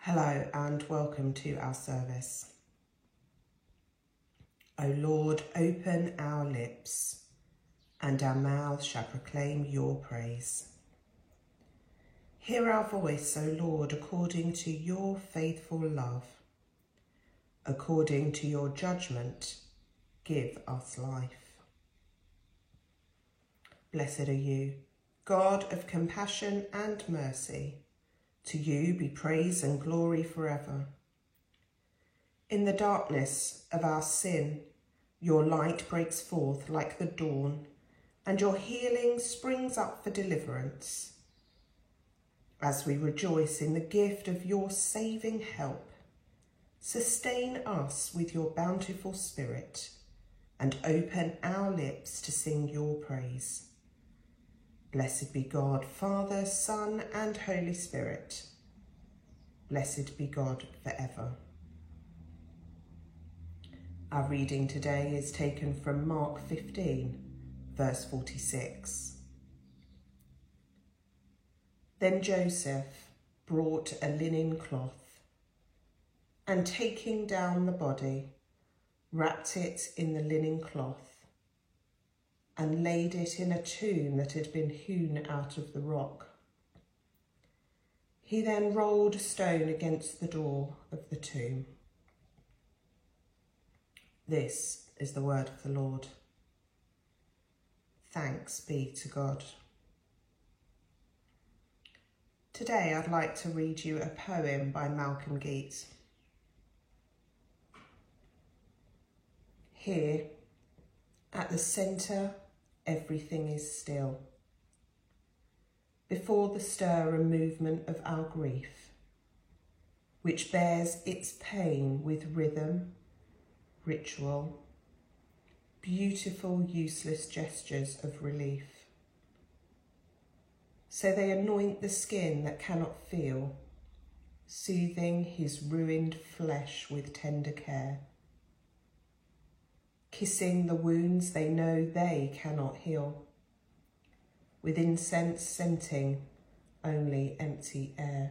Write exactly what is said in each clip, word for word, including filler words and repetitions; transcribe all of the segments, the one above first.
Hello and welcome to our service. O Lord, open our lips, and our mouths shall proclaim your praise. Hear our voice, O Lord, according to your faithful love. According to your judgment, give us life. Blessed are you, God of compassion and mercy. To you be praise and glory forever. In the darkness of our sin, your light breaks forth like the dawn, and your healing springs up for deliverance. As we rejoice in the gift of your saving help, sustain us with your bountiful spirit, and open our lips to sing your praise. Blessed be God, Father, Son, and Holy Spirit. Blessed be God forever. Our reading today is taken from Mark fifteen, verse forty-six. Then Joseph brought a linen cloth, and taking down the body, wrapped it in the linen cloth, and laid it in a tomb that had been hewn out of the rock. He then rolled a stone against the door of the tomb. This is the word of the Lord. Thanks be to God. Today I'd like to read you a poem by Malcolm Guite. Here, at the centre, everything is still. Before the stir and movement of our grief, which bears its pain with rhythm, ritual, beautiful useless gestures of relief. So they anoint the skin that cannot feel, soothing his ruined flesh with tender care, kissing the wounds they know they cannot heal, with incense scenting only empty air.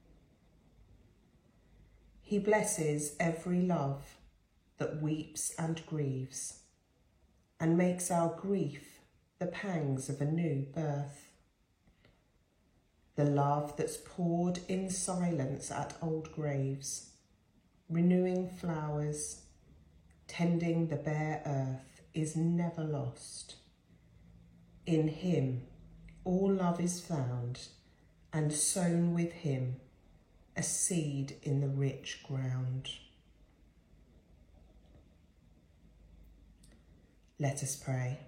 He blesses every love that weeps and grieves, and makes our grief the pangs of a new birth. The love that's poured in silence at old graves, renewing flowers, tending the bare earth, is never lost. In him all love is found, and sown with him a seed in the rich ground. Let us pray.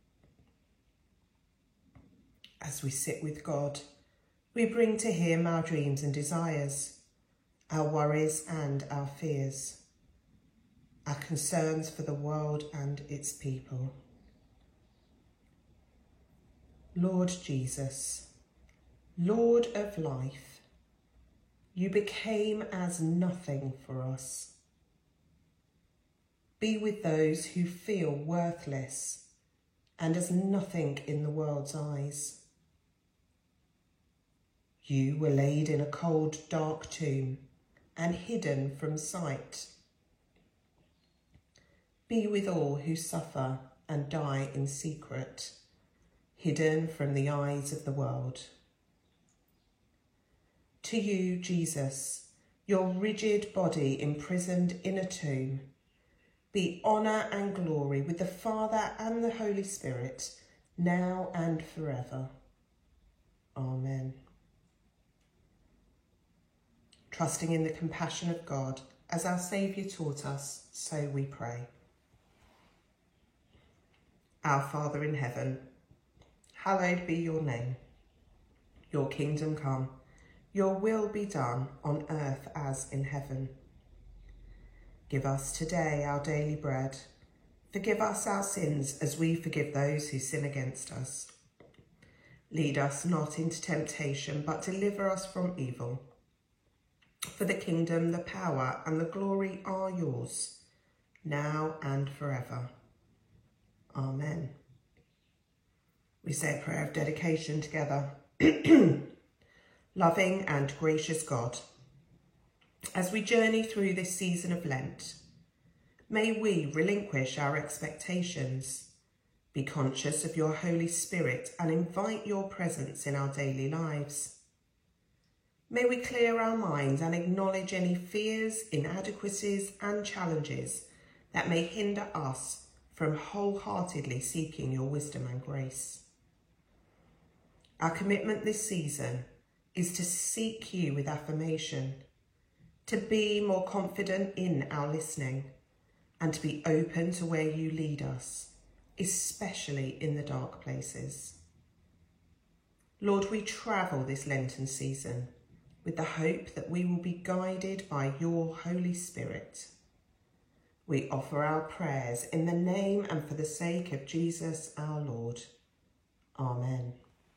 As we sit with God, we bring to him our dreams and desires, our worries and our fears, our concerns for the world and its people. Lord Jesus, Lord of life, you became as nothing for us. Be with those who feel worthless and as nothing in the world's eyes. You were laid in a cold, dark tomb and hidden from sight. Be with all who suffer and die in secret, hidden from the eyes of the world. To you, Jesus, your rigid body imprisoned in a tomb, be honour and glory with the Father and the Holy Spirit, now and forever. Amen. Trusting in the compassion of God, as our Saviour taught us, so we pray. Our Father in heaven, hallowed be your name. Your kingdom come, your will be done on earth as in heaven. Give us today our daily bread. Forgive us our sins as we forgive those who sin against us. Lead us not into temptation, but deliver us from evil. For the kingdom, the power, and the glory are yours, now and forever. Amen. We say a prayer of dedication together. Loving and gracious God, As we journey through this season of Lent, may we relinquish our expectations, be conscious of your Holy Spirit and invite your presence in our daily lives. May we clear our minds and acknowledge any fears, inadequacies and challenges that may hinder us from wholeheartedly seeking your wisdom and grace. Our commitment this season is to seek you with affirmation, to be more confident in our listening, and to be open to where you lead us, especially in the dark places. Lord, we travel this Lenten season with the hope that we will be guided by your Holy Spirit. We offer our prayers in the name and for the sake of Jesus our Lord. Amen.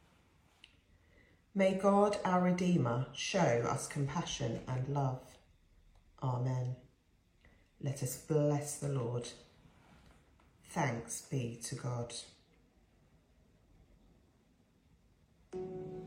May God, our Redeemer, show us compassion and love. Amen. Let us bless the Lord. Thanks be to God.